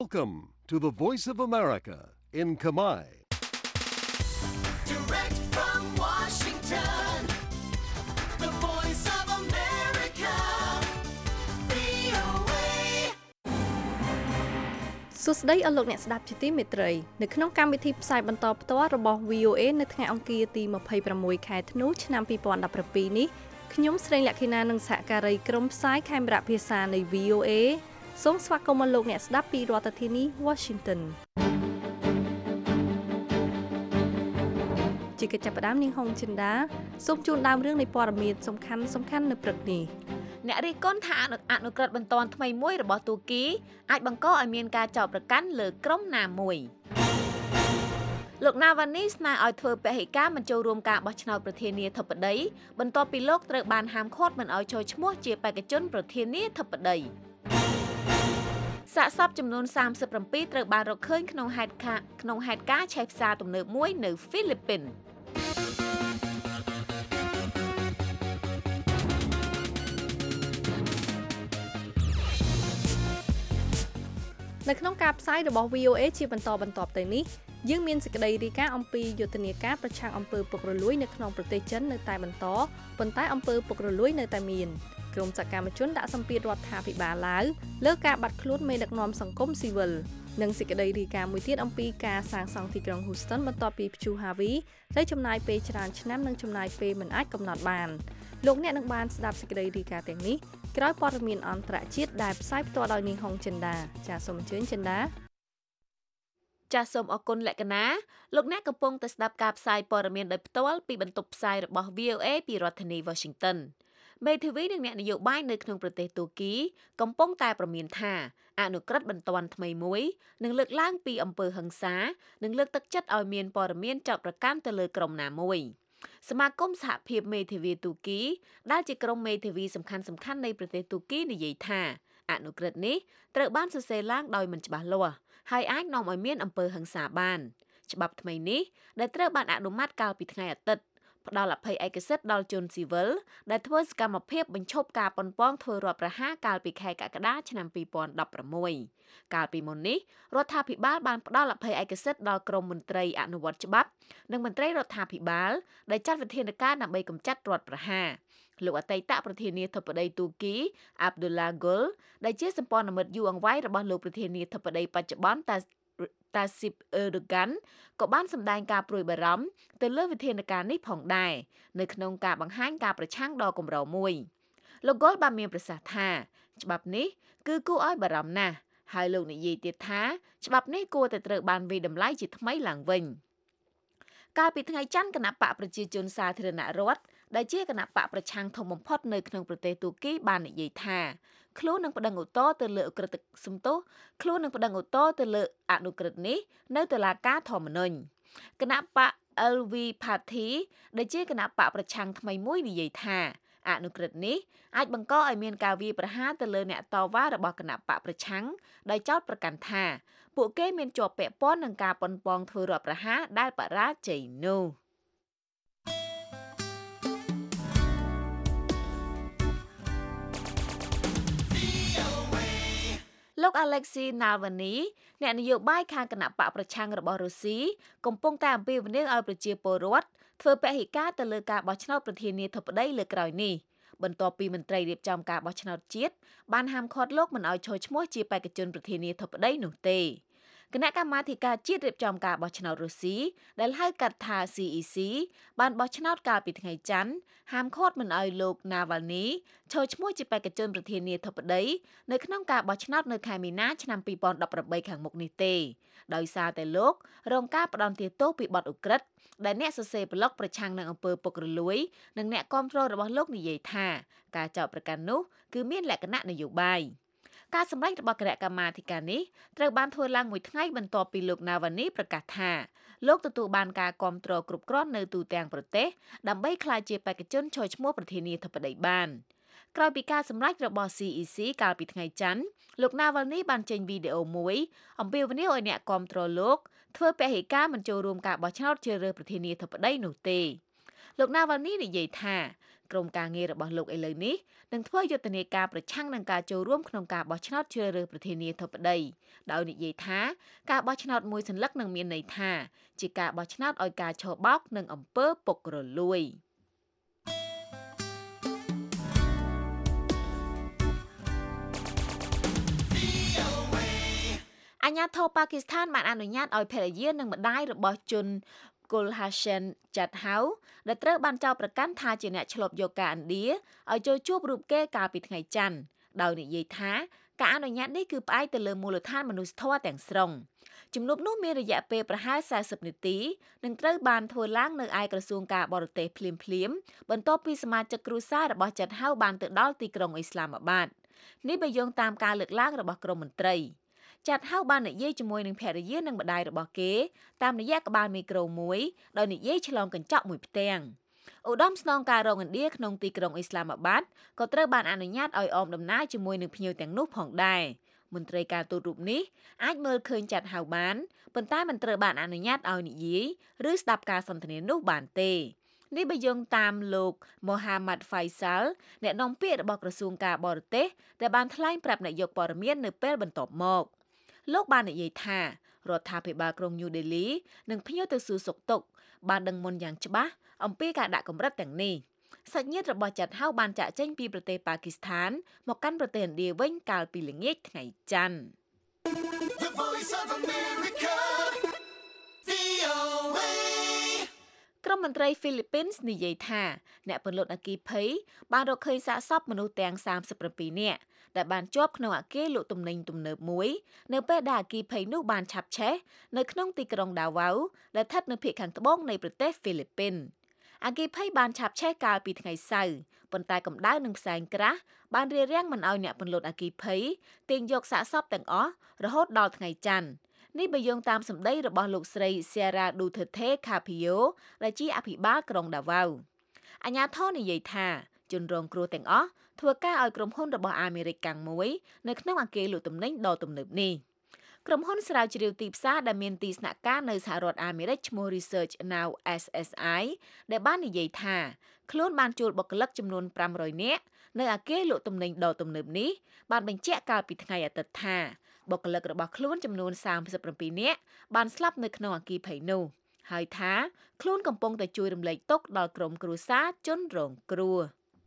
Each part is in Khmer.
Welcome to the Voice of America in Kamai. Direct from Washington, the Voice of America, VOA. សួស្តីអស់លោកអ្នកស្ដាប់ជាទីមេត្រីនៅក្នុងកម្មវិធីផ្សាយបន្តផ្ទាល់របស់ VOA នៅថ្ងៃអង្គារទី26ខែធ្នូឆ្នាំ2017នេះខ្ញុំស្រីលក្ខិណានិងសហការីក្រុមផ្សាយខេមរៈភាសានៃ VOA សូមស្វាគមន៍លោកអ្នកស្ដាប់ពីរដ្ឋធានី Washington ជាកិច្ចចាប់ផ្ដើមនាងហុងចិនដាសូមជូនដើមរឿងនៃព័ត៌មានសំខាន់នៅព្រឹកនេះអ្នករិះគន់ថាអនុក្រឹត្យបន្ទាន់ថ្មីមួយរបស់ទូគីអាចបង្កឲ្យមានការចោទប្រកាន់លើក្រុមណាមួយលោកណាវ៉ានីស្នើឲ្យធ្វើពហិការមិនចូលរួមការបោះឆ្នោតប្រធានាធិបតីបន្ទាប់ពីលោកត្រូវបានហាមឃាត់មិនឲ្យចូលឈ្មោះជាបេក្ខជនប្រធានាធិបតីសាកសពចំនួន37ត្រូវបានរកឃើញក្នុងហេតុការណ៍ឆេះផ្សារទំនើបមួយនៅហ្វីលីពីននៅក្នុងការផ្សាយរបស់ VOA ជាបន្តបន្ទាប់ទៅនេះយើងមានសេចក្តីរាយការណ៍អំពីយុទ្ធនាការប្រឆាំងអំពើពុករលួយនៅក្នុងប្រទេសចិននៅតែបន្តប៉ុន្តែអំពើពុករលួយនៅតែមានក្រុមសកម្មជនដាក់សម្ពាធរដ្ឋាភិបាលឡាវលើការបាត់ខ្លួនមេដឹកនាំសង្គមស៊ីវិលនិងសេចក្តីរាយការណ៍មួយទៀតអំពីការសាងសង់ទីក្រុង Houston បន្ទាប់ពីព្យុះ Harvey ដែលចំណាយពេលច្រើនឆ្នាំនិងចំណាយពេលមិនអាចកំណត់បានលោកអ្នកនឹងបានស្ដាប់សេចក្តីរាយការណ៍ទាំងនេះក្រោយព័ត៌មានអន្តរជាតិដែលផ្សាយផ្ទាល់ដោយនាងហុងចិនដាចាសសូមអញ្ជើញចិនដាចាសសូមអរគុណលក្ខណាលោកអ្នកកំពុងតែស្ដាប់ការផ្សាយព័ត៌មានដោយផ្ទាល់ពីបន្ទប់ផ្សាយរបស់ VOA ពីរដ្ឋធានី Washington មេធាវីនិងអ្នកនយោបាយនៅក្នុងប្រទេសទូគីកំពុងតែប្រមានថាអនុក្រឹត្យបន្ទាន់ថ្មីមួយនឹងលើកឡើងពីអំពើហិង្សានិងលើកទឹកចិត្តឲ្យមានព័ត៌មានចោទប្រកាន់ទៅលើក្រុមណាមួយសមាគមសហភាពមេធាវីទូគីដែលជាក្រុមមេធាវីសំខាន់នៃប្រទេសទូគីនិយាយថាអនុក្រឹត្យនេះត្រូវបានសរសេរឡើងដោយមិនច្បាស់លាស់ហើយអាចនាំឲ្យមានអំពើហិង្សាបានច្បាប់ថ្មីនេះដែលត្រូវបានអនុម័តកាលពីថ្ងៃអាទិត្យផ្ដល់អភ័យឯកសិទ្ធិដល់ជនស៊ីវិលដែលធ្វើសកម្មភាពបញ្ឈប់ការប៉ុនប៉ងធ្វើរដ្ឋប្រហារកាលពីខែកក្កដាឆ្នាំ2016កាលពីមុននេះរដ្ឋាភិបាលបានផ្ដល់អភ័យឯកសិទ្ធិដល់ក្រមមន្ត្រីអនុវត្តច្បាប់និងមន្ត្រីរដ្ឋាភិបាលដែលចាត់វិធានការដើម្បីកម្ចាត់រដ្ឋប្រហារលោកអតីតប្រធានាធិបតីទូគីអាប់ឌុលឡាហ្គុលដែលជាសម្ព័ន្ធមិត្តយូរអង្វែងរបស់លោកប្រធានាធិបតីបច្ចុប្បន្នតាស៊ីបអឺដូហ្គាន់ក៏បានសម្ដែងការព្រួយបារម្ភទៅលើវិធានការនេះផងដែរនៅក្នុងការបង្ហាញការប្រឆាំងដ៏កម្រមួយលោកហ្គុលបានមានប្រសាសន៍ថាច្បាប់នេះគឺគួរឲ្យបារម្ភណាស់ហើយលោកនិយាយទៀតថាច្បាប់នេះគួរតែត្រូវបានវិតម្លៃជាថ្មីឡើងវិញកាលពីថ្ងៃច័ន្ទគណៈបកប្រជាជនសាធារណរដ្ឋដែលជាគណៈបកប្រឆាំងធំបំផុតនៅក្នុងប្រទេសទូគីបាននិយាយថាខ្លួននឹងប្តឹងឧទ្ធរណ៍ទៅលើអនុក្រឹត្យនេះនៅតុលាការធម្មនុញ្ញគណៈបក LV Party ដែលជាគណៈបកប្រឆាំងថ្មីមួយនិយាយថាអនុក្រឹត្យនេះអាចបង្កឲ្យមានការវាយប្រហារទៅលើអ្នកតវ៉ារបស់គណៈបកប្រឆាំងដោយចោទប្រកាន់ថាពួកគេមានជាប់ពាក់ព័ន្ធនឹងការប៉ុនប៉ងធ្វើរដ្ឋប្រហារដែលបរាជ័យនោះលោក Alexei Navalny អ្នកនយោបាយខាងគណៈបកប្រឆាំងរបស់រុស្ស៊ីកំពុងតែអំពាវនាវឲ្យប្រជាពលរដ្ឋធ្វើពហិការទៅលើការបោះឆ្នោតប្រធានាធិបតីលើកក្រោយនេះបន្ទាប់ពីមន្ត្រីរៀបចំការបោះឆ្នោតជាតិបានហាមឃាត់លោកមិនឲ្យចូលឈ្មោះជាបេក្ខជនប្រធានាធិបតីនោះទេគណៈកម្មាធិការជាតិរៀបចំការបោះឆ្នោតរុស្ស៊ីដែលហៅកាត់ថា CEC បានបោះឆ្នោតកាលពីថ្ងៃច័ន្ទហាមឃាត់មិនឲ្យលោក Navalny ចូលឈ្មោះជាបេក្ខជនប្រធានាធិបតីនៅក្នុងការបោះឆ្នោតនៅខែមីនាឆ្នាំ2018ខាងមុខនេះទេដោយសារតែលោករងការផ្ដន្ទាទោសពីបទឧក្រិដ្ឋដែលអ្នកសរសេរប្លុកប្រឆាំងនឹងអំពើពុករលួយនិងអ្នកគាំទ្ររបស់លោកនិយាយថាការចោទប្រកាន់នោះគឺមានលក្ខណៈនយោបាយការសម្ដែងរបស់គណៈកម្មាធិការនេះត្រូវបានធ្វើឡើងមួយថ្ងៃបន្ទាប់ពីលោក Navalny ប្រកាសថាលោកទទួលបានការគាំទ្រគ្រប់គ្រាន់នៅទូទាំងប្រទេសដើម្បីក្លាយជាបេក្ខជនចូលឈ្មោះប្រធានាធិបតីបានក្រោយពីការសម្រេចរបស់ CEC កាលពីថ្ងៃច័ន្ទលោក Navalny បានចេញវីដេអូមួយអំពាវនាវឲ្យអ្នកគាំទ្រលោកធ្វើពហិការមិនចូលរួមការបោះឆ្នោតជ្រើសរើសប្រធានាធិបតីនោះទេលោក Navalny និយាយថាក្រុមការងាររបស់លោកឥឡូវនេះនឹងធ្វើយុទ្ធនាការប្រឆាំងនឹងការចូលរួមក្នុងការបោះឆ្នោតជ្រើសរើសប្រធានាធិបតីដោយនិយាយថាការបោះឆ្នោតមួយសន្លឹកនឹងមានន័យថាជាការបោះឆ្នោតឲ្យការឆបោកនិងអំពើពុករលួយអាញាធរប៉ាគីស្ថានបានអនុញ្ញាតឲ្យភរិយានិងម្ដាយរបស់ជនGulhassan Jathau ដែលត្រូវបានចោទប្រកាន់ថាជាអ្នកឆ្លប់យកការឥណ្ឌាឲ្យចូលជួបរូបគេកាលពីថ្ងៃច័ន្ទដោយនិយាយថាការអនុញ្ញាតនេះគឺផ្អែកទៅលើមូលដ្ឋានមនុស្សធម៌ទាំងស្រុងជំនួបនោះមានរយៈពេលប្រហែល40នាទីនិងត្រូវបានធ្វើឡើងនៅឯក្រសួងការបរទេសភ្លាមៗបន្ទាប់ពីសមាជិកគ្រួសាររបស់ Jathau បានទៅដល់ទីក្រុងអ៊ីស្លាមាបាតនេះបើយោងតាមការលើកឡើងរបស់ក្រមមន្ត្រីចាត់ហៅបាននិយាយជាមួយនឹងភរិយានិងម្ដាយរបស់គេតាមរយៈក្បាលមីក្រូមួយដោយនិយាយឆ្លងកញ្ចក់មួយផ្ទាំងឧត្តមស្នងការរងឥណ្ឌាក្នុងទីក្រុងអ៊ីស្លាមាបាតក៏ត្រូវបានអនុញ្ញាតឲ្យអមដំណើរជាមួយនឹងភ្ញៀវទាំងនោះផងដែរមន្ត្រីការទូតរូបនេះអាចមើលឃើញចាត់ហៅបានប៉ុន្តែមិនត្រូវបានអនុញ្ញាតឲ្យនិយាយឬស្ដាប់ការសន្ទនានោះបានទេនេះបើយោងតាមលោក Mohammad Faisal អ្នកនាំពាក្យរបស់ក្រសួងការបរទេសដែលបានថ្លែងប្រាប់នាយកព័ត៌មាននៅពេលបន្ទាប់មកលោកបាននិយាយថារដ្ឋាភិបាលក្រុងញូដេលីនឹងភ្ញៀវទៅសួរសុខទុក្ខបានដឹងមុនយ៉ាងច្បាស់អំពីការដាក់កម្រិតទាំងនេះសាច់ញាតិរបស់ចាត់ហៅបានចាក់ចេញពីប្រទេសប៉ាគីស្ថានមកកាន់ប្រទេសឥណ្ឌាវិញកាលពីល្ងាចថ្ងៃច័ន្ទ The Voice of America, VOA. ក្រុមមន្ត្រីហ្វីលីពីននិយាយថាអ្នកពន្លត់អគ្គីភ័យបានរកឃើញសាកសពមនុស្សទាំង37នាក់ដែលបានជាប់ក្នុងអគារលក់ទំនិញទំនើបមួយនៅពេលដែលអគ្គីភ័យនោះបានឆាបឆេះនៅក្នុងទីក្រុងដាវ៉ៅដែលស្ថិតនៅភាគខាងត្បូងនៃប្រទេសហ្វីលីពីនអគ្គីភ័យបានឆាបឆេះកាលពីថ្ងៃសៅរ៍ប៉ុន្តែកម្ដៅនិងផ្សែងក្រាស់បានរារាំងមិនឲ្យអ្នកពន្លត់អគ្គីភ័យទាញយកសាកសពទាំងអស់រហូតដល់ថ្ងៃច័ន្ទនេះបើយោងតាមសម្ដីរបស់លោកស្រី Sierra Duterte Carpio ដែលជាអភិបាលក្រុងដាវ៉ៅអាជ្ញាធរនិយាយថាជនរងគ្រោះទាំងអស់ធ្វើការឲ្យក្រុមហ៊ុនរបស់អាមេរិកកាំងមួយនៅក្នុងអគារលក់ទំនិញដ៏ទំនើបនេះក្រុមហ៊ុនស្រាវជ្រាវទីផ្សារដែលមានទីស្នាក់ការនៅសហរដ្ឋអាមេរិកឈ្មោះ Research Now SSI ដែលបាននិយាយថាខ្លួនបានជួលបុគ្គលិកចំនួន500នាក់នៅអគារលក់ទំនិញដ៏ទំនើបនេះបានបញ្ជាក់កាលពីថ្ងៃអាទិត្យថាបុគ្គលិករបស់ខ្លួនចំនួន37នាក់បានស្លាប់នៅក្នុងអគ្គីភ័យនោះហើយថាខ្លួនកំពុងតែជួយរំលែកទុក្ខដល់ក្រុមគ្រួសារជនរងគ្រោះ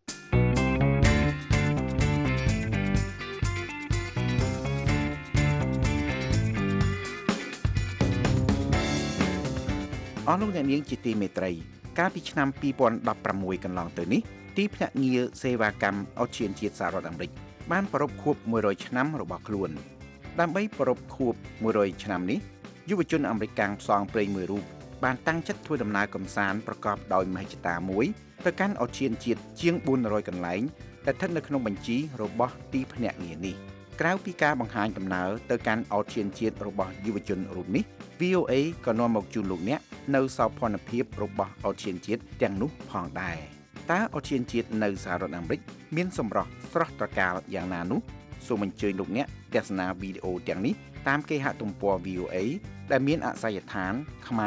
អស់លោកអ្នកនាងជាទីមេត្រីកាលពីឆ្នាំ2016កន្លងទៅនេះទីភ្នាក់ងារសេវាកម្មអូសៀនជាតិសហរដ្ឋអាមេរិកបានប្រារព្ធខួប100ឆ្នាំរបស់ខ្លួនដើម្បីប្រារព្ធខួប100ឆ្នាំនេះយុវជនអាមេរិកកាំងផ្សងព្រេងមួយរូបបានតាំងចិត្តធ្វើដំណើរកម្សាន្តប្រកបដោយមហិច្ឆតាមួយទៅកាន់អូសៀនជាតិជាង400កន្លែងដែលស្ថិតនៅក្នុងបញ្ជីរបស់ទីភ្នាក់ងារនេះក្រៅពីការបង្ហាញដំណើរទៅកាន់អូសៀនជាតិរបស់យុវជនរូបនេះ VOA ក៏នាំមកជូនលោកអ្នកនៅសោភ័ណភាពរបស់អូសៀនជាតិទាំងនោះផងដែរតើអូសៀនជាតិនៅសហរដ្ឋអាមេរិកមានសម្រស់ស្រស់ត្រកាលយ៉ាងណានោះសូមអញ្ជើញលោកអ្នកទស្សនាវីដេអូទាំងនេះតាមគេហទំព័រ VOA ដែលមានអាសយដ្ឋាន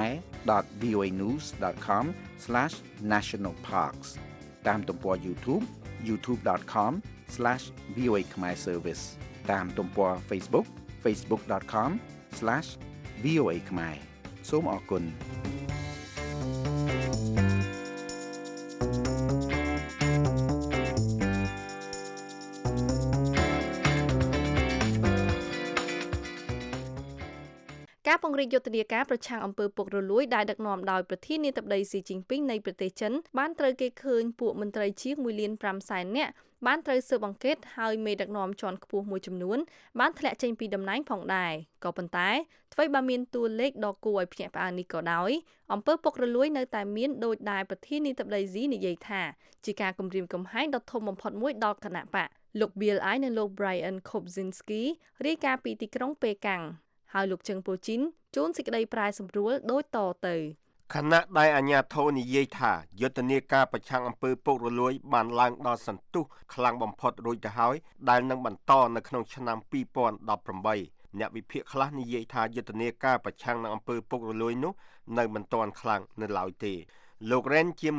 khmer.voanews.com/nationalparks តាមទំព័រ YouTube youtube.com/VOA Khmer Service តាមទំព័រ Facebook facebook.com/VOA Khmer សូមអរគុណការពង្រីកយុទ្ធនាការប្រឆាំងអំពើពុករលួយដែលដឹកនាំដោយប្រធានាធិបតីស៊ីជីនពីងនៃប្រទេសចិនបានត្រូវគេឃើញពួកមន្ត្រីជាង 1.5 នាក់បានត្រូវស៊ើបអង្កេតហើយមេដឹកនាំជាន់ខ្ពស់មួយចំនួនបានធ្លាក់ចេញពីតំណែងផងដែរក៏ប៉ុន្តែអ្វីបើមានតួលេខដ៏គួរឲ្យភ្ញាក់ផ្អើលនេះក៏ដោយអំពើពុករលួយនៅតែមានដោយដែលប្រធានាធិបតីស៊ីនិយាយថាជាការគំរាមកំហែងដ៏ធំបំផុតមួយដល់គណៈបកលោក Bill Ai និងលោក Brian Kobzinski រាយការណ៍ពីទីក្រុងប៉េកាំងហើយលោកជឹងពូជីនជួនសេចក្តីប្រែសម្រួលដូចតទៅខណៈដែលអាជ្ញាធរនិយាយថាយុទ្ធនាការប្រឆាំងអំពើពុករលួយបានឡើងដល់សន្ទុះខ្លាំងបំផុតរួចទៅហើយដែលនឹងបន្តនៅក្នុងឆ្នាំ2018អ្នកវិភាគខ្លះនិយាយថាយុទ្ធនាការប្រឆាំងនឹងអំពើពុករលួយនោះនៅមិនទាន់ខ្លាំងនៅឡើយទេលោក Ren Jianming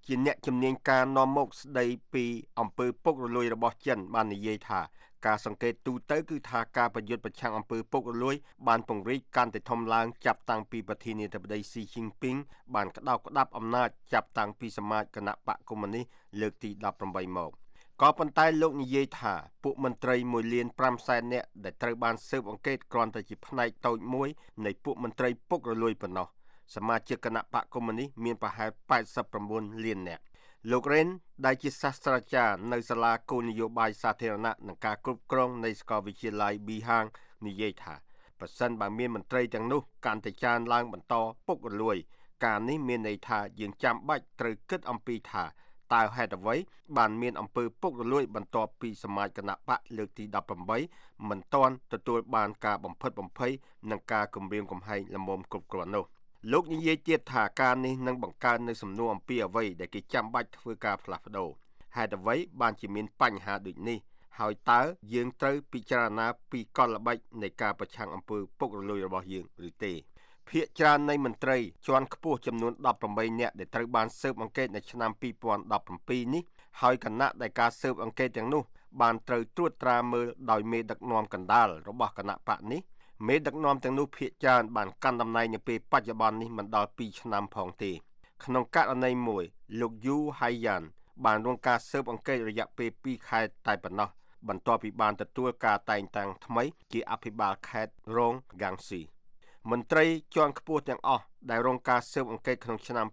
ជាអ្នកជំនាញការនាំមុខស្ដីពីអំពើពុករលួយរបស់ចិនបាននិយាយថាការសង្កេតទូទៅគឺថាការប្រយុទ្ធប្រឆាំងអំពើពុករលួយបានពង្រីកកាន់តែធំឡើងចាប់តាំងពីប្រធានាធិបតីស៊ីជីនពីងបានក្តោបក្តាប់អំណាចចាប់តាំងពីសមាជគណៈបកកុម្មុយនីសលើកទី18មកក៏ប៉ុន្តែលោកនិយាយថាពួកមន្ត្រី1.5 លាននាក់ដែលត្រូវបានស៊ើបអង្កេតគ្រាន់តែជាផ្នែកតូចមួយនៃពួកមន្ត្រីពុករលួយប៉ុណ្ណោះសមាជិកគណៈបកកុម្មុយនីសមានប្រហែល89 លាននាក់លោករ៉េនដែលជាសាស្ត្រាចារ្យនៅសាលាគោលនយោបាយសាធារណៈនិងការគ្រប់គ្រងនៃសាកលវិទ្យាល័យ Bihang និយាយថាប្រសិនបើមានមន្ត្រីទាំងនោះកាន់តែច្រើនឡើងបន្តពុករលួយការនេះមានន័យថាយើងចាំបាច់ត្រូវគិតអំពីថាតើហេតុអ្វីបានមានអំពើពុករលួយបន្ទាប់ពីសមាជគណៈបកលើកទី18មិនទាន់ទទួលបានការបំផិតបំភ័យនិងការគំរាមកំហែងល្មមគ្រប់គ្រាន់នោះលោកនិយាយទៀតថាការនេះនឹងបង្កើននូវសំណួរអំពីអ្វីដែលគេចាំបាច់ធ្វើការផ្លាស់ប្ដូរហេតុអ្វីបានជាមានបញ្ហាដូចនេះហើយតើយើងត្រូវពិចារណាពីកលល្បិចនៃការប្រឆាំងអំពើពុករលួយរបស់យើងឬទេភាគច្រើននៃមន្ត្រីជាន់ខ្ពស់ចំនួន18នាក់ដែលត្រូវបានស៊ើបអង្កេតនៅឆ្នាំ2017នេះហើយគណៈដែលការស៊ើបអង្កេតទាំងនោះបានត្រូវត្រួតត្រាមើលដោយមេដឹកនាំកណ្ដាលរបស់គណៈបកនេះមេដឹកនាំទាំងនោះភាគច្រើនបានកាន់តំណែងនៅពេលបច្ចុប្បន្ននេះមិនដល់2ឆ្នាំផងទេក្នុងករណីមួយលោកយូហៃយ៉ានបានរងការស៊ើបអង្កេតរយៈពេល2ខែតែប៉ុណ្ណោះបន្ទាប់ពីបានទទួលការតែងតាំងថ្មីជាអភិបាលខេត្តរងហ្គាំងស៊ីមន្ត្រីជាន់ខ្ពស់ទាំងអស់ដែលរងការស៊ើបអង្កេតក្នុងឆ្នាំ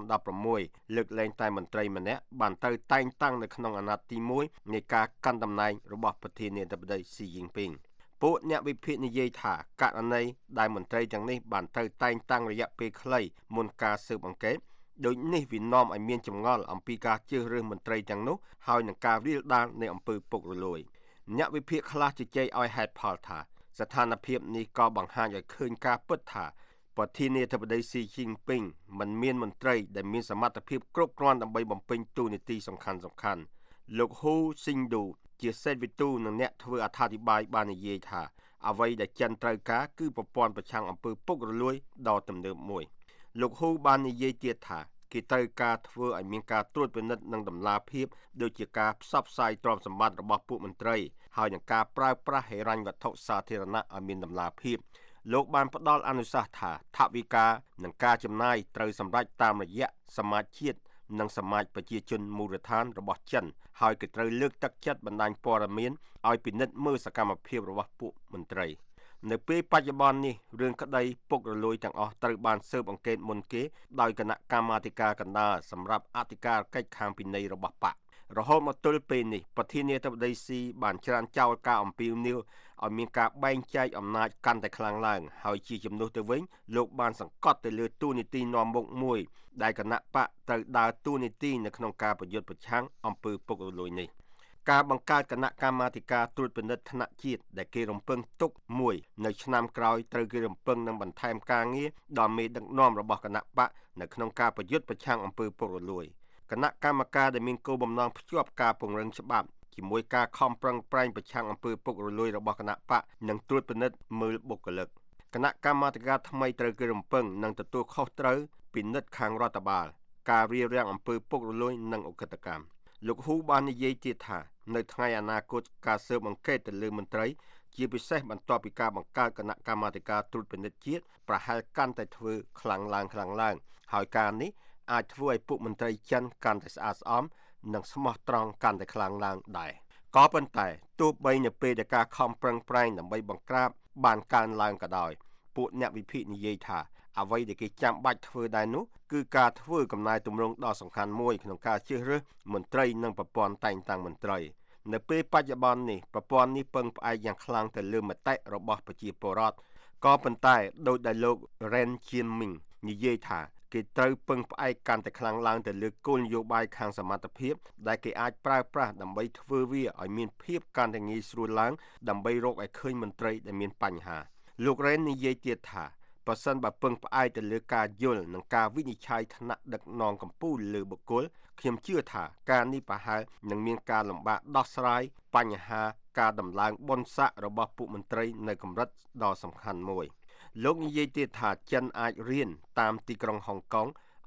2016លើកលែងតែមន្ត្រីម្នាក់បានទៅតែងតាំងនៅក្នុងអាណត្តិទី1នៃការកាន់តំណែងរបស់ប្រធានាធិបតីស៊ីជីនពីងពួកអ្នកវិភាគនិយាយថាករណីដែលមន្ត្រីទាំងនេះបានទៅតែងតាំងរយៈពេលខ្លីមុនការស៊ើបអង្កេតដូចនេះវានាំឲ្យមានចម្ងល់អំពីការជ្រើសរើសមន្ត្រីទាំងនោះហើយនឹងការរាលដាលនៃអំពើពុករលួយអ្នកវិភាគខ្លះជជែកឲ្យហេតុផលថាស្ថានភាពនេះក៏បង្ហាញឲ្យឃើញការពិតថាប្រធានាធិបតីស៊ីជីនពីងមិនមានមន្ត្រីដែលមានសមត្ថភាពគ្រប់គ្រាន់ដើម្បីបំពេញតួនាទីសំខាន់ៗលោកហ៊ូស៊ីងឌូជាសេតវិទូនិងអ្នកធ្វើអត្ថាធិប្បាយបាននិយាយថាអ្វីដែលចិនត្រូវការគឺប្រព័ន្ធប្រឆាំងអំពើពុករលួយដ៏ទំនើបមួយលោកហ៊ូបាននិយាយទៀតថាគេត្រូវការធ្វើឲ្យមានការត្រួតពិនិត្យនិងតម្លាភាពដូចជាការផ្សព្វផ្សាយទ្រព្យសម្បត្តិរបស់ពួកមន្ត្រីហើយនឹងការប្រើប្រាស់ហិរញ្ញវត្ថុសាធារណៈឲ្យមានតម្លាភាពលោកបានផ្ដល់អនុសាសន៍ថាថវិកានិងការចំណាយត្រូវសម្រេចតាមរយៈសមាជជាតិនិងសមាជប្រជាជនមូលដ្ឋានរបស់ចិនហើយគេត្រូវលើកទឹកចិត្តបណ្ដាញព័ត៌មានឲ្យពិនិត្យមើលសកម្មភាពរបស់ពួកមន្ត្រីនៅពេលបច្ចុប្បន្ននេះរឿងក្តីពុករលួយទាំងអស់ត្រូវបានស៊ើបអង្កេតមុនគេដោយគណៈកម្មាធិការកណ្ដាលសម្រាប់អធិការកិច្ចខាងពិន័យរបស់បករហូតមកទល់ពេលនេះប្រធានាធិបតីស៊ីបានច្រានចោលការអំពាវនាវឲ្យមានការបែងចែកអំណាចកាន់តែខ្លាំងឡើងហើយជាជំនួសទៅវិញលោកបានសង្កត់ទៅលើតួនាទីនាំមុខមួយដែលគណៈបកត្រូវដើរតួនាទីនៅក្នុងការប្រយុទ្ធប្រឆាំងអំពើពុករលួយនេះការបង្កើតគណៈកម្មាធិការត្រួតពិនិត្យថ្នាក់ជាតិដែលគេរំពឹងទុកមួយនៅឆ្នាំក្រោយត្រូវគេរំពឹងនឹងបន្ថែមការងារដល់មេដឹកនាំរបស់គណៈបកនៅក្នុងការប្រយុទ្ធប្រឆាំងអំពើពុករលួយគណៈកម្មការដែលមានគោលបំណងភ្ជាប់ការពង្រឹងច្បាប់ជាមួយការខំប្រឹងប្រែងប្រឆាំងអំពើពុករលួយរបស់គណៈបកនិងត្រួតពិនិត្យមើលបុគ្គលិកគណៈកម្មាធិការថ្មីត្រូវគេរំពឹងនឹងទទួលខុសត្រូវពិនិត្យខាងរដ្ឋបាលការរារាំងអំពើពុករលួយនិងអក្រិតកម្មលោកហ៊ូបាននិយាយទៀតថានៅថ្ងៃអនាគតការស៊ើបអង្កេតទៅលើមន្ត្រីជាពិសេសបន្ទាប់ពីការបង្កើតគណៈកម្មាធិការត្រួតពិនិត្យជាតិប្រហែលកាន់តែធ្វើខ្លាំងឡើងហើយការនេះអាចធ្វើឲ្យពួកមន្ត្រីចិនកាន់តែស្អាតស្អំនិងស្មោះត្រង់កាន់តែខ្លាំងឡើងដែរក៏ប៉ុន្តែទោះបីនៅពេលដែលការខំប្រឹងប្រែងដើម្បីបង្ក្រាបបានកើនឡើងក៏ដោយពួកអ្នកវិភាគនិយាយថាអ្វីដែលគេចាំបាច់ធ្វើដែរនោះគឺការធ្វើកំណែទម្រង់ដ៏សំខាន់មួយក្នុងការជ្រើសរើសមន្ត្រីនិងប្រព័ន្ធតែងតាំងមន្ត្រីនៅពេលបច្ចុប្បន្ននេះប្រព័ន្ធនេះពឹងផ្អែកយ៉ាងខ្លាំងទៅលើមតិរបស់ប្រជាពលរដ្ឋក៏ប៉ុន្តែដោយដែលលោក Ren Jianming និយាយថាគេត្រូវពឹងផ្អែកកាន់តែខ្លាំងឡើងទៅលើគោលនយោបាយខាងសមត្ថភាពដែលគេអាចប្រើប្រាស់ដើម្បីធ្វើវាឲ្យមានភាពកាន់តែងាយស្រួលឡើងដើម្បីរកឲ្យឃើញមន្ត្រីដែលមានបញ្ហាលោក Ren និយាយទៀតថាប្រសិនបើពឹងផ្អែកទៅលើការយល់និងការវិនិច្ឆ័យថ្នាក់ដឹកនាំកម្ពុជាលើបុគ្គលខ្ញុំជឿថាការនេះប្រហែលនឹងមានការលំបាកដោះស្រាយបញ្ហាការដំឡើងបុណ្យស័ក្តិរបស់ពួកមន្ត្រីនៅកម្រិតដ៏សំខាន់មួយលោកនិយាយទៀតថាចិនអាចរៀនតាមទីក្រុងហុងកុង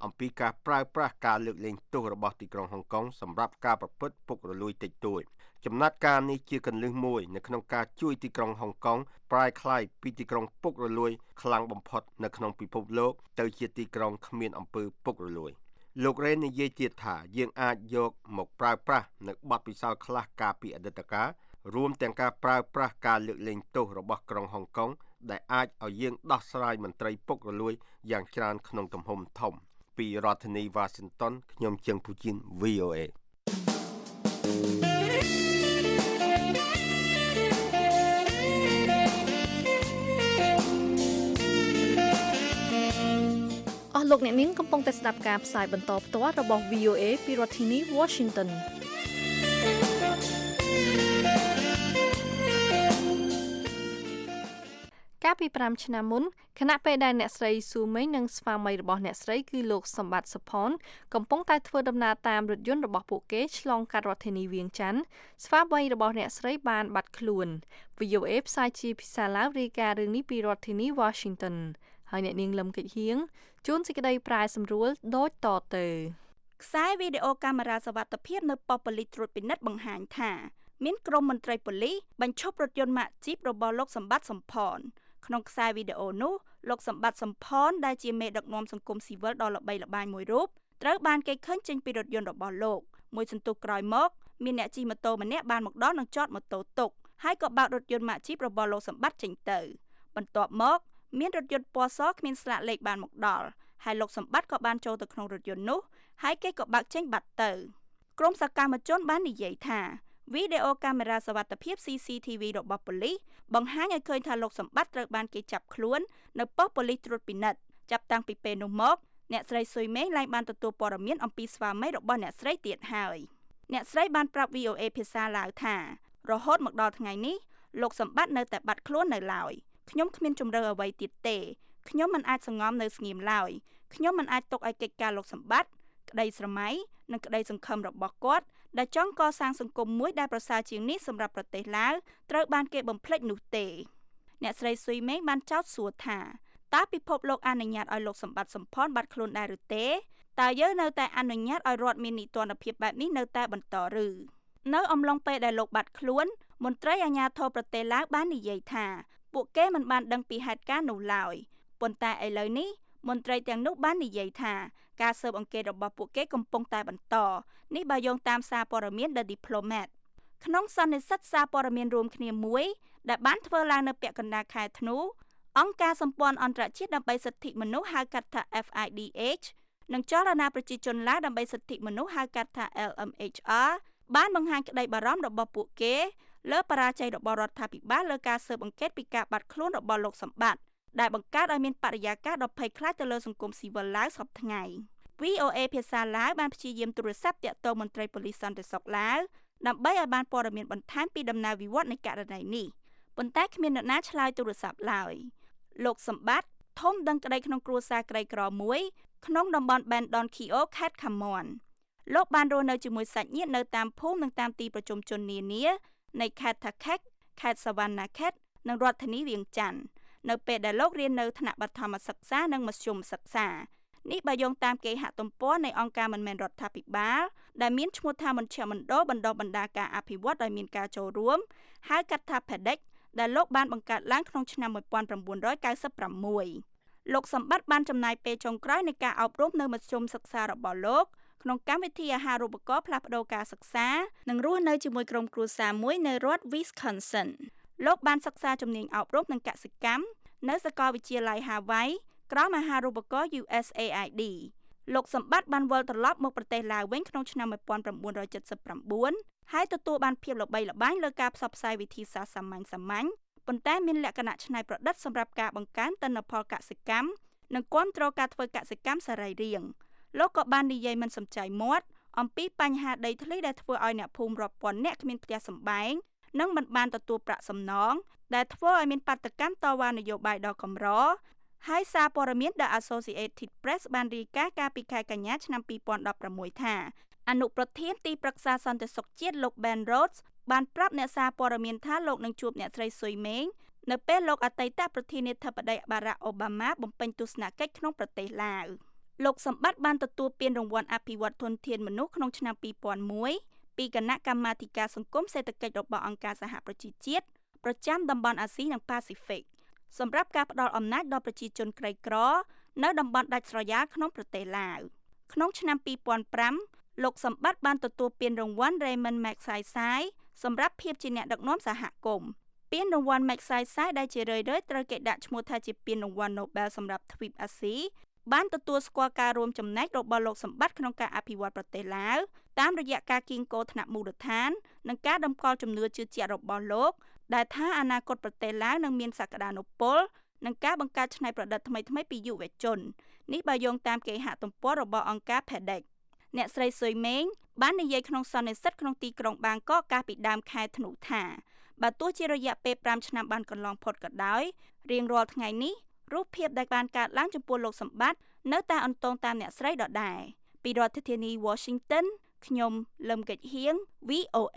អំពីការប្រើប្រាស់ការលើកលែងទោសរបស់ទីក្រុងហុងកុងសម្រាប់ការប្រព្រឹត្តពុករលួយតិចតួចចំណាត់ការនេះជាគន្លឹះមួយនៅក្នុងការជួយទីក្រុងហុងកុងប្រែក្លាយពីទីក្រុងពុករលួយខ្លាំងបំផុតនៅក្នុងពិភពលោកទៅជាទីក្រុងគ្មានអំពើពុករលួយលោករ៉េននិយាយទៀតថាយើងអាចយកមកប្រើប្រាស់នៅបទពិសោធន៍ខ្លះកាលពីអតីតកាលរួមទាំងការប្រើប្រាស់ការលើកលែងទោសរបស់ក្រុងហុងកុងដែលអាចឲ្យយើងដោះស្រាយមន្ត្រីពុករលួយយ៉ាងច្រើនក្នុងទំហំធំពីរដ្ឋធានី Washington ខ្ញុំជើងពូជីន VOA អស់លោកអ្នកនាងកំពុងតែស្ដាប់ការផ្សាយបន្តផ្ទាល់របស់ VOA ពីរដ្ឋធានី Washington កាលពី5ឆ្នាំមុនខណៈពេលដែលអ្នកស្រីស៊ូមេងនិងស្វាមីរបស់អ្នកស្រីគឺលោកសម្បត្តិសុផនកំពុងតែធ្វើដំណើរតាមរថយន្តរបស់ពួកគេឆ្លងកាត់រដ្ឋធានីវៀងច័ន្ទស្វាមីរបស់អ្នកស្រីបានបាត់ខ្លួន VOA ផ្សាយជាភាសាឡាវរាយការណ៍រឿងនេះពីរដ្ឋធានី Washington ហើយអ្នកនាងលឹមកិច្ចហៀងជួនសេចក្តីប្រែសម្រួលដូចតទៅខ្សែវីដេអូកាមេរ៉ាសវត្ថិភាពនៅប៉ុស្តិ៍ប៉ូលីសត្រួតពិនិត្យបង្ហាញថាមានក្រុមមន្ត្រីប៉ូលីសបញ្ឈប់រថយន្តម៉ាកជីបរបស់លោកសម្បត្តិសំផនក្នុងខ្សែវីដេអូនោះលោកសម្បត្តិសំផនដែលជាមេដឹកនាំសង្គមស៊ីវិលដ៏ល្បីល្បាញមួយរូបត្រូវបានគេឃើញចេញពីរថយន្តរបស់លោកមួយសន្ទុះក្រោយមកមានអ្នកជិះម៉ូតូម្នាក់បានមកដល់និងចតម៉ូតូទុកហើយក៏បើករថយន្តម៉ាកជីបរបស់លោកសម្បត្តិចេញទៅបន្ទាប់មកមានរថយន្តពណ៌សគ្មានស្លាកលេខបានមកដល់ហើយលោកសម្បត្តិក៏បានចូលទៅក្នុងរថយន្តនោះហើយគេក៏បើកចេញបាត់ទៅក្រុមសកម្មជនបាននិយាយថាវីដេអូកាមេរ៉ាសវត្ថិភាព CCTV របស់ប៉ូលីសបង្ហាញឲ្យឃើញថាលោកសម្បត្តិត្រូវបានគេចាប់ខ្លួននៅប៉ុស្តិ៍ប៉ូលីសត្រួតពិនិត្យចាប់តាំងពីពេលនោះមកអ្នកស្រីស៊ុយមេងឡើងបានទទួលព័ត៌មានអំពីស្វាមីរបស់អ្នកស្រីទៀតហើយអ្នកស្រីបានប្រាប់ VOA ភាសាឡាវថារហូតមកដល់ថ្ងៃនេះលោកសម្បត្តិនៅតែបាត់ខ្លួននៅឡើយខ្ញុំគ្មានជំរឿអ្វីទៀតទេខ្ញុំមិនអាចសង្ងំនៅស្ងៀមឡើយខ្ញុំមិនអាចទុកឲ្យកិច្ចការលោកសម្បត្តិក្តីស្រមៃនិងក្តីសង្ឃឹមរបស់គាត់ដែលចង់កសាងសង្គមមួយដែលប្រសើរជាងនេះសម្រាប់ប្រទេសឡាវត្រូវបានគេបំភ្លេចនោះទេអ្នកស្រីស៊ុយមេងបានចោទសួរថាតើពិភពលោកអនុញ្ញាតឲ្យលោកសម្បត្តិសំផនបាត់ខ្លួនដែរឬទេតើយើងនៅតែអនុញ្ញាតឲ្យរដ្ឋមាននីតិរដ្ឋភាពបែបនេះនៅតែបន្តឬនៅអំឡុងពេលដែលលោកបាត់ខ្លួនមន្ត្រីអាជ្ញាធរប្រទេសឡាវបាននិយាយថាពួកគេមិនបានដឹងពីហេតុការណ៍នោះឡើយប៉ុន្តែឥឡូវនេះមន្ត្រីទាំងនោះបាននិយាយថាការស៊ើបអង្កេតរបស់ពួកគេកំពុងតែបន្តនេះបើយោងតាមសារព័ត៌មាន The Diplomat ក្នុងសន្និសីទសារព័ត៌មានរួមគ្នាមួយដែលបានធ្វើឡើងនៅពាក់កណ្ដាលខែធ្នូអង្គការសម្ព័ន្ធអន្តរជាតិដើម្បីសិទ្ធិមនុស្សហៅកាត់ថា FIDH និងចលនាប្រជាជនឡាវដើម្បីសិទ្ធិមនុស្សហៅកាត់ថា LMHR បានបង្ហាញក្តីបារម្ភរបស់ពួកគេលើបរាជ័យរបស់រដ្ឋាភិបាលលើការស៊ើបអង្កេតពីការបាត់ខ្លួនរបស់លោកសម្បត្តិដែលបង្កើតឲ្យមានបរិយាកាសដ៏ភ័យខ្លាចទៅលើសង្គមស៊ីវិលឡាវសប្តាហ៍ថ្ងៃ VOA ភាសាឡាវបានព្យាយាមទូរស័ព្ទទាក់ទងមន្ត្រីប៉ូលីសសន្តិសុខឡាវដើម្បីឲ្យបានព័ត៌មានបន្ថែមពីដំណើរវិវត្តនៃករណីនេះប៉ុន្តែគ្មាននរណាឆ្លើយទូរស័ព្ទឡើយលោកសម្បត្តិធំដឹងក្តីក្នុងគ្រួសារក្រីក្រមួយក្នុងតំបន់ Bandon Kio ខេត្តខមនលោកបានរស់នៅជាមួយសាច់ញាតិនៅតាមភូមិនិងតាមទីប្រជុំជននានានៃខេត្តថាខេកខេត្តសាវ៉ាន់ណាខេតនិងរដ្ឋធានីវៀងច័ន្ទនៅពេលដែលលោករៀននៅថ្នាក់បឋមសិក្សានិងមធ្យមសិក្សានេះបើយោងតាមគេហទំព័រនៃអង្គការមិនមែនរដ្ឋាភិបាលដែលមានឈ្មោះថាមជ្ឈមណ្ឌលបណ្ដុះបណ្ដាលការអភិវឌ្ឍដោយមានការចូលរួមហៅកាត់ថា PEDEC ដែលលោកបានបង្កើតឡើងក្នុងឆ្នាំ1996លោកសម្បត្តិបានចំណាយពេលចុងក្រោយនៃការអប់រំនៅមធ្យមសិក្សារបស់លោកក្នុងកម្មវិធីអាហារូបករណ៍ផ្លាស់ប្ដូរការសិក្សានិងរស់នៅជាមួយក្រុមគ្រួសារមួយនៅរដ្ឋ Wisconsin លោកបានសិក្សាជំនាញអប់រំនិងកសិកម្មនៅសាកលវិទ្យាល័យ Hawaii ក្រោមអាហារូបករណ៍ USAID លោកសម្បត្តិបានវិលត្រឡប់មកប្រទេសឡាវវិញក្នុងឆ្នាំ1979ហើយទទួលបានភាពល្បីល្បាញលើការផ្សព្វផ្សាយវិធីសាស្ត្រសាមញ្ញៗប៉ុន្តែមានលក្ខណៈច្នៃប្រឌិតសម្រាប់ការបង្កើនទិន្នផលកសិកម្មនិងគាំទ្រការធ្វើកសិកម្មសរីរាង្គលោកក៏បាននិយាយមិនសំចៃមាត់អំពីបញ្ហាដីធ្លីដែលធ្វើឲ្យអ្នកភូមិរាប់ពាន់នាក់គ្មានផ្ទះសម្បែងនិងមិនបានទទួលប្រាក់សំណងដែលធ្វើឲ្យមានបាតុកម្មតវ៉ានយោបាយដ៏កម្រហើយសារព័ត៌មាន The Associated Press បានរាយការណ៍កាលពីខែកញ្ញាឆ្នាំ2016ថាអនុប្រធានទីប្រឹក្សាសន្តិសុខជាតិលោក Ben Rhodes បានប្រាប់អ្នកសារព័ត៌មានថាលោកនឹងជួបអ្នកស្រីស៊ុយមេងនៅពេលលោកអតីតប្រធានាធិបតី Barack Obama បំពេញទស្សនកិច្ចក្នុងប្រទេសឡាវលោកសម្បត្តិបានទទួលពានរង្វាន់អភិវឌ្ឍធនធានមនុស្សក្នុងឆ្នាំ2001ពីគណៈកម្មាធិការសង្គមសេដ្ឋកិច្ចរបស់អង្គការសហប្រជាជាតិប្រចាំតំបន់អាស៊ីនិងប៉ាស៊ីហ្វិកសម្រាប់ការផ្ដល់អំណាចដល់ប្រជាជនក្រីក្រនៅតំបន់ដាច់ស្រយាលក្នុងប្រទេសឡាវក្នុងឆ្នាំ2005លោកសម្បត្តិបានទទួលពានរង្វាន់ Raymond Magsaysay សម្រាប់ភាពជាអ្នកដឹកនាំសហគមន៍ពានរង្វាន់ Magsaysay ដែលជារឿយៗត្រូវគេដាក់ឈ្មោះថាជាពានរង្វាន់ Nobel សម្រាប់ទ្វីបអាស៊ីបានទទួលស្គាល់ការរួមចំណែករបស់លោកសម្បត្តិក្នុងការអភិវឌ្ឍប្រទេសឡាវតាមរយៈការគៀងគរថ្នាក់មូលដ្ឋាននិងការតម្កល់ជំនឿជឿជាក់របស់លោកដែលថាអនាគតប្រទេសឡាវនឹងមានសក្តានុពលនិងការបង្កើតច្នៃប្រឌិតថ្មីៗពីយុវជននេះបើយោងតាមគេហទំព័ររបស់អង្គការ PEDEC អ្នកស្រីស៊ុយមេងបាននិយាយក្នុងសន្និសីទក្នុងទីក្រុងបាងកកកាលពីដើមខែធ្នូថាបើទោះជារយៈពេល5ឆ្នាំបានកន្លងផុតក៏ដោយរៀងរាល់ថ្ងៃនេះរូបភាពដែលបានកើតឡើងចំពោះលោកសម្បត្តិនៅតែអន្តងតាមអ្នកស្រីដដែលពីរដ្ឋធានី Washington ខ្ញុំលឹមកិច្ចហៀង VOA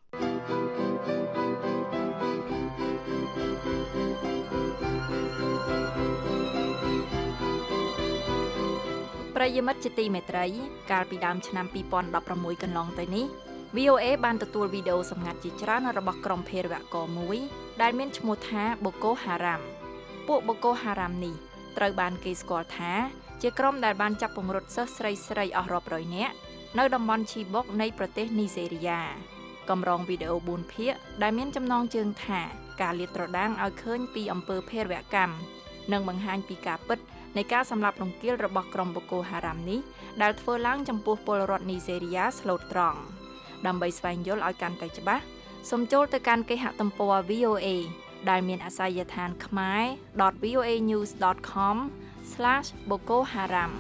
ប្រិយមិត្តជាទីមេត្រីកាលពីដើមឆ្នាំ2016កន្លងទៅនេះ VOA បានទទួលវីដេអូសម្ងាត់ជាច្រើនរបស់ក្រុមភេរវករមួយដែលមានឈ្មោះថា Boko Haram ពួក Boko Haram នេះត្រូវបានគេស្គាល់ថាជាក្រុមដែលបានចាប់ពង្រត់សិស្សស្រីៗអស់រាប់រយនាក់នៅតំបន់ Chibok នៃប្រទេសនីហ្សេរីយ៉ាកម្រងវីដេអូ4ភាគដែលមានចំណងជើងថាការលាតត្រដាងឲ្យឃើញពីអំពើភេរវកម្មនិងបង្ហាញពីការពិតនៃការសម្លាប់រង្គាលរបស់ក្រុម Boko Haram នេះដែលធ្វើឡើងចំពោះពលរដ្ឋនីហ្សេរីយ៉ាស្លូតត្រង់ដើម្បីស្វែងយល់ឲ្យកាន់តែច្បាស់សូមចូលទៅកាន់គេហទំព័រ VOA ដែលមានអាសយដ្ឋានkhmer.voanews.com/Boko Haram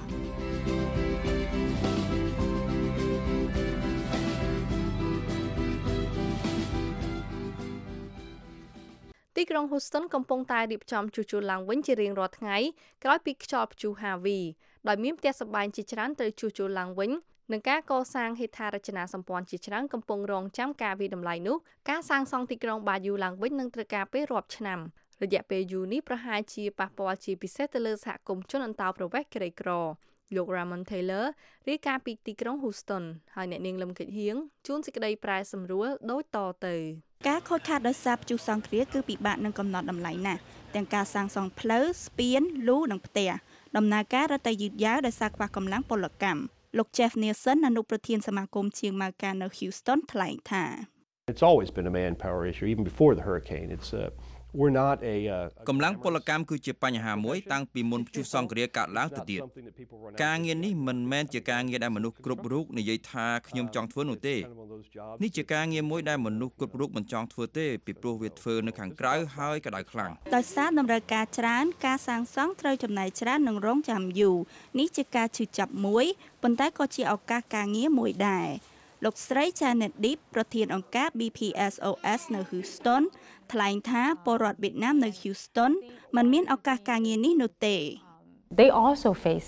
ទីក្រុង Houston កំពុងតែរៀបចំជួសជុលឡើងវិញជារៀងរាល់ថ្ងៃក្រោយពីខ្យល់ព្យុះ Harvey ដោយមានផ្ទះសម្បែងជាច្រើនត្រូវជួសជុលឡើងវិញនឹងការកសាងហេដ្ឋារចនាសម្ព័ន្ធជាច្រើនកំពុងរងចាំការវិតម្លៃនោះការសាងសង់ទីក្រុង Bayou ឡើងវិញនឹងត្រូវការពេលរាប់ឆ្នាំរយៈពេលយូរនេះប្រហែលជាប៉ះពាល់ជាពិសេសទៅលើសហគមន៍ជនអន្តោប្រវេសន៍ក្រីក្រលោក Ramon Taylor រាយការណ៍ពីទីក្រុង Houston ហើយអ្នកនាងលឹមកិច្ចហៀងជួនសេចក្តីប្រែសម្រួលដូចតទៅការខូចខាតដោយសារព្យុះសង្គ្រាគឺពិបាកនឹងកំណត់តម្លៃណាស់ទាំងការសាងសង់ផ្លូវស្ពានលូនិងផ្ទះដំណើរការរត់តែយឺតយ៉ាវដោយសារខ្វះកម្លាំងពលកម្មលោក Jeff Nielsen អនុប្រធានសមាគមជាងម៉ៅការនៅ Houston ថ្លែងថា It's always been a manpower issue even before the hurricane. We're not a កម្លាំងពលកម្មគឺជាបញ្ហាមួយតាំងពីមុនព្យុះសង្គ្រាកើតឡើងទៅទៀតការងារនេះមិនមែនជាការងារដែលមនុស្សគ្រប់រូបនិយាយថាខ្ញុំចង់ធ្វើនោះទេនេះជាការងារមួយដែលមនុស្សគ្រប់រូបមិនចង់ធ្វើទេពីព្រោះវាធ្វើនៅខាងក្រៅហើយក្តៅខ្លាំងដោយសារតម្រូវការច្រើនការសាងសង់ត្រូវចំណាយច្រើននិងរងចាំយូរនេះជាការឈឺចាប់មួយប៉ុន្តែក៏ជាឱកាសការងារមួយដែរលោកស្រី Janet Deep ប្រធានអង្គការ BPSOS នៅ Houston ថ្លែងថាពលរដ្ឋវៀតណាមនៅ Houston មិនមានឱកាសការងារនេះនោះទេ They also face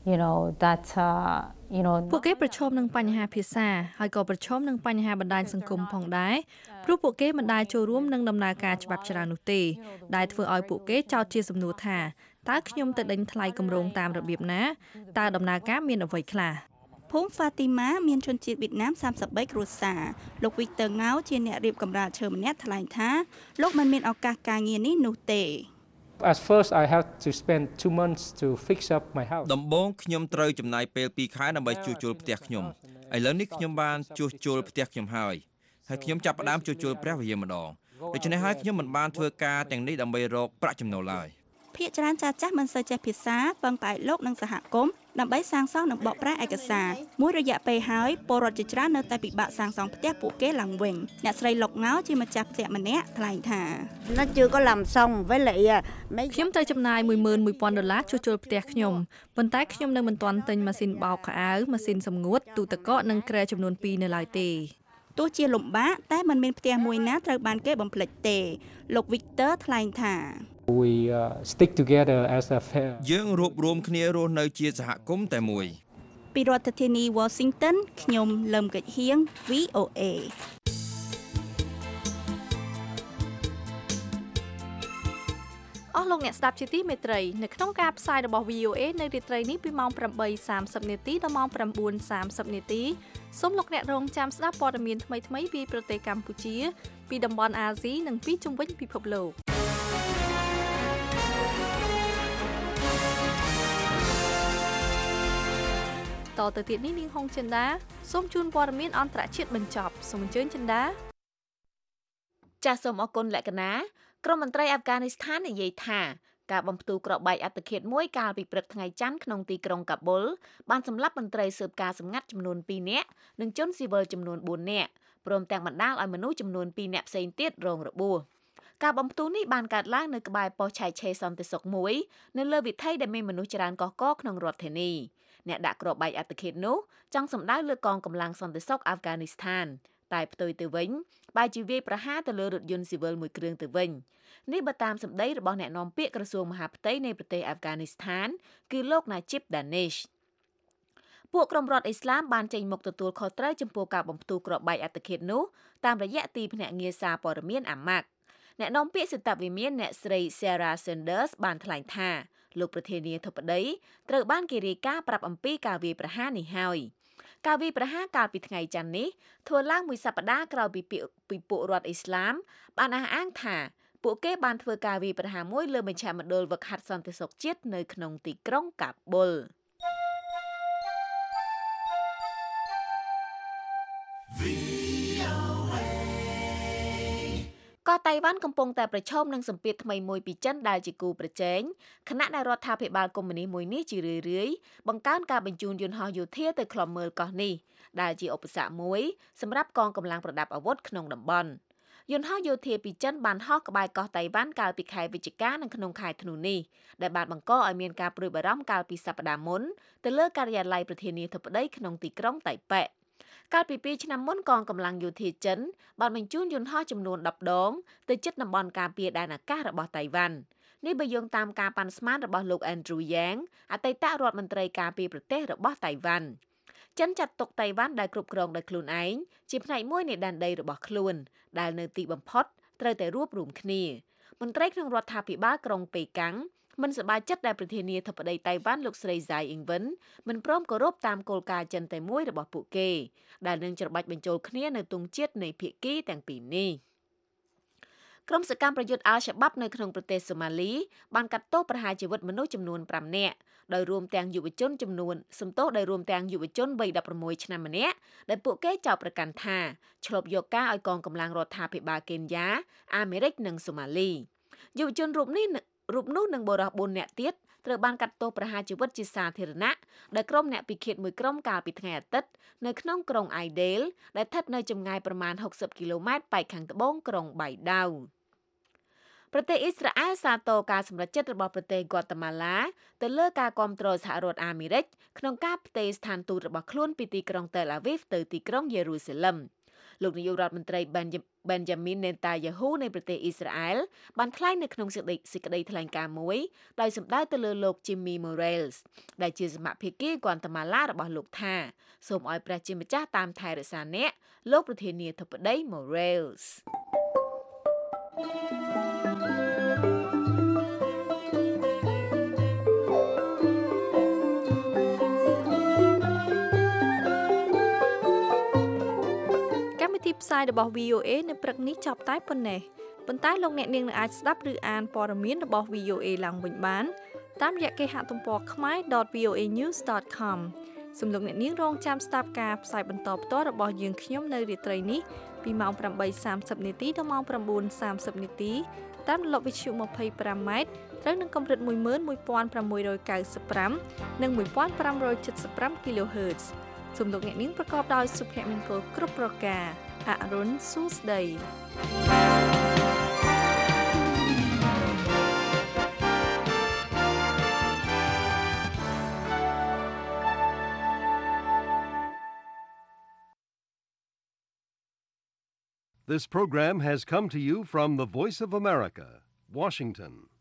that ពួកគេប្រឈមនឹងបញ្ហាភាសាហើយក៏ប្រឈមនឹងបញ្ហាបណ្ដាញសង្គមផងដែរព្រោះពួកគេមិនដែលចូលរួមនឹងដំណើរការច្បាប់ច្រើននោះទេដែលធ្វើឲ្យពួកគេចោទជាសំណួរថាតើខ្ញុំទៅដេញថ្លៃគម្រោងតាមរបៀបណាតើដំណើរការមានអ្វីខ្លះភូមិ Fatima មានជនជាតិវៀតណាម33គ្រួសារលោក Victor Ngau ជាអ្នករៀបកម្រាលឈើម្នាក់ថ្លែងថាលោកមិនមានឱកាសការងារនេះនោះទេ At first I had to spend 2 months to fix up my house ដំបូងខ្ញុំត្រូវចំណាយពេល2ខែដើម្បីជួសជុលផ្ទះខ្ញុំឥឡូវនេះខ្ញុំបានជួសជុលផ្ទះខ្ញុំហើយខ្ញុំចាប់ផ្ដើមជួសជុលព្រះវិហារម្ដងដូច្នេះហើយខ្ញុំមិនបានធ្វើការទាំងនេះដើម្បីរកប្រាក់ចំណូលឡើយភាគច្រើនចាស់មិនសូវចេះភាសាពឹងផ្អែកលោកនឹងសហគមន៍ដើម្បីសាងសង់និងបកប្រែឯកសារមួយរយៈពេលហើយពលរដ្ឋជាច្រើននៅតែពិបាកសាងសង់ផ្ទះពួកគេឡើងវិញអ្នកស្រីលុកងោជាម្ចាស់ផ្ទះម្នាក់ថ្លែងថាខ្ញុំត្រូវចំណាយ$11,000ជួសជុលផ្ទះខ្ញុំប៉ុន្តែខ្ញុំនៅមិនទាន់ទិញម៉ាស៊ីនបោកខោអាវម៉ាស៊ីនសម្ងួតទូទឹកកកនិងគ្រែចំនួន2នៅឡើយទេទោះជាលំបាកតែមិនមានផ្ទះមួយណាត្រូវបានគេបំភ្លេចទេលោក Victor ថ្លែងថា We stick together as a យើងរួបរวมគ្នារស់នៅជាសហគមន៍តែមួយពីរដ្ឋធានី Washington ខ្ញុំលឹមកិច្ចហៀង VOA អអស់លោកអ្នកស្ដាប់ជាទីមេត្រីនៅក្នុងការផ្សាយរបស់ VOA នៅរាត្រីនេះពីម៉ោង 8:30 នាទីដល់ម៉ោង 9:30 នាទីសូមលោកអ្នករងចាំស្ដាប់ព័ត៌មានថ្មីៗពីប្រទេសកម្ពុជាពីតំបន់អាស៊ីនិងពីជុំវិញពិភពលោកតទៅទៀតនេះនាងហុងចិន្តាសូមជូនព័ត៌មានអន្តរជាតិបញ្ចប់សូមអញ្ជើញចិន្តាចាសសូមអរគុណលក្ខណាក្រុមមន្ត្រីអាហ្វហ្គានីស្ថាននិយាយថាការបំផ្ទុះក្របបែកអត្តឃាតមួយកាលពីព្រឹកថ្ងៃច័ន្ទក្នុងទីក្រុងកាប៊ុលបានសម្លាប់មន្ត្រីស៊ើបការសម្ងាត់ចំនួន2នាក់និងជនស៊ីវិលចំនួន4នាក់ព្រមទាំងបណ្ដាលឲ្យមនុស្សចំនួន2នាក់ផ្សេងទៀតរងរបួសការបំផ្ទុះនេះបានកើតឡើងនៅក្បែរប៉ុស្តិ៍ឆៃឆេសន្តិសុខមួយនៅលើវិថីដែលមានមនុស្សច្រើនកកកក្នុងរដ្ឋធានីអ្នកដាក់ក្របបែកអត្តឃាតនោះចង់សម្ដៅលើកងកម្លាំងសន្តិសុខអាហ្វហ្គានីស្ថានតែផ្ទុយទៅវិញបែរជាវាយប្រហារទៅលើរថយន្តស៊ីវិលមួយគ្រឿងទៅវិញនេះបើតាមសម្ដីរបស់អ្នកនាំពាក្យក្រសួងមហាផ្ទៃនៃប្រទេសអាហ្វហ្គានីស្ថានគឺលោក Najib Danish ពួកក្រុមរដ្ឋអ៊ីស្លាមបានចេញមុខទទួលខុសត្រូវចំពោះការបំផ្ទុះគ្រាប់បែកអត្តឃាតនោះតាមរយៈទីភ្នាក់ងារសារព័ត៌មានអាម៉ាក់អ្នកនាំពាក្យសិទ្ធិវិមានអ្នកស្រី Sarah Sanders បានថ្លែងថាលោកប្រធានាធិបតីត្រូវបានគេរាយការណ៍ប្រាប់អំពីការវាយប្រហារនេះហើយការវាយប្រហារកាលពីថ្ងៃច័ន្ទនេះធ្វើឡើងមួយសប្តាហ៍ក្រោយពីពួករដ្ឋអ៊ីស្លាមបានអះអាងថាពួកគេបានធ្វើការវាយប្រហារមួយលើមជ្ឈមណ្ឌលហ្វឹកហាត់សន្តិសុខជាតិនៅក្នុងទីក្រុងកាប៊ុលក៏តៃវ៉ាន់កំពុងតែប្រឈមនឹងសម្ពាធថ្មីមួយពីចិនដែលជាគូប្រជែងខណៈដែលរដ្ឋាភិបាលកុម្មុយនីសមួយនេះជារឿយៗបង្កើនការបញ្ជូនយន្តហោះយោធាទៅឃ្លាំមើលកោះនេះដែលជាឧបសគ្គមួយសម្រាប់កងកម្លាំងប្រដាប់អាវុធក្នុងតំបន់យន្តហោះយោធាពីចិនបានហោះក្បែរកោះតៃវ៉ាន់កាលពីខែវិច្ឆិកានិងក្នុងខែធ្នូនេះដែលបានបង្កឲ្យមានការព្រួយបារម្ភកាលពីសប្តាហ៍មុនទៅលើការិយាល័យប្រធានាធិបតីក្នុងទីក្រុងតៃប៉េកាលពី2ឆ្នាំមុនកងកម្លាំងយោធាចិនបានបញ្ជូនយន្តហោះចំនួន10ដងទៅជិតតំបន់ការពារដែនអាកាសរបស់តៃវ៉ាន់នេះបើយោងតាមការប៉ាន់ស្មានរបស់លោក Andrew Yang អតីតរដ្ឋមន្ត្រីការពារប្រទេសរបស់តៃវ៉ាន់ចិនចាត់ទុកតៃវ៉ាន់ដែលគ្រប់គ្រងដោយខ្លួនឯងជាផ្នែកមួយនៃដែនដីរបស់ខ្លួនដែលនៅទីបំផុតត្រូវតែរួបរวมគ្នាមន្ត្រីក្នុងរដ្ឋាភិបាលក្រុងប៉េកាំងមិនសប្បាយចិត្តដែលប្រធានាធិបតីតៃវ៉ាន់លោកស្រី Tsai Ing-wen មិនព្រមគោរពតាមគោលការណ៍ចិនតែមួយរបស់ពួកគេដែលនឹងច្របាច់បញ្ចូលគ្នានៅទង់ជាតិនៃភាគីទាំងពីរនេះក្រុមសកម្មប្រយុទ្ធអាល់ Shabaab នៅក្នុងប្រទេសសូម៉ាលីបានកាត់ទោសប្រហារជីវិតមនុស្សចំនួន5នាក់ដោយរួមទាំងយុវជនវ័យ16ឆ្នាំម្នាក់ដែលពួកគេចោទប្រកាន់ថាឆ្លប់យកការឲ្យកងកម្លាំងរដ្ឋាភិបាលកេនយ៉ាអាមេរិកនិងសូម៉ាលីយុវជនរូបនោះនិងបុរស4នាក់ទៀតត្រូវបានកាត់ទោសប្រហារជីវិតជាសាធារណៈដោយក្រុមអ្នកពិឃាតមួយក្រុមកាលពីថ្ងៃអាទិត្យនៅក្នុងក្រុង Aidel ដែលស្ថិតនៅចម្ងាយប្រមាណ60គីឡូម៉ែត្រប៉ែកខាងត្បូងក្រុងបៃដាវប្រទេសអ៊ីស្រាអែលសាទរការសម្រេចចិត្តរបស់ប្រទេសហ្គាតាម៉ាឡាទៅលើការគាំទ្រសហរដ្ឋអាមេរិកក្នុងការផ្ទេរស្ថានទូតរបស់ខ្លួនពីទីក្រុង Tel Aviv ទៅទីក្រុង Jerusalem លោកនាយករដ្ឋមន្ត្រី Benjamin Netanyahu នៃប្រទេសអ៊ីស្រាអែលបានថ្លែងនៅក្នុងសេចក្តីថ្លែងការណ៍មួយដោយសម្ដៅទៅលើលោក Jimmy Morales ដែលជាសមាភិកីហ្គាតាម៉ាឡារបស់លោកថាសូមឲ្យព្រះជាម្ចាស់តាមថែរក្សាអ្នកលោកប្រធានាធិបតី Moralesទីផ្សាយរបស់ VOA នៅព្រឹកនេះចប់តែប៉ុណ្ណេះប៉ុន្តែលោកអ្នកនាងនឹងអាចស្ដាប់ឬអានព័ត៌មានរបស់ VOA ឡើងវិញបានតាមរយៈគេហទំព័រ khmer.voanews.com សូមលោកអ្នកនាងរងចាំស្ដាប់ការផ្សាយបន្តផ្ទាល់របស់យើងខ្ញុំនៅរាត្រីនេះពីម៉ោង 8:30 នាទីដល់ម៉ោង 9:30 នាទីតាមរលកវិទ្យុ 25M ត្រូវនឹងកម្រិត 11695 និង 1575 kHz សូមលោកអ្នកនាងប្រកបដោយសុភមង្គលគ្រប់ប្រការអរុនសួស្ដី This program has come to you from the Voice of America, Washington.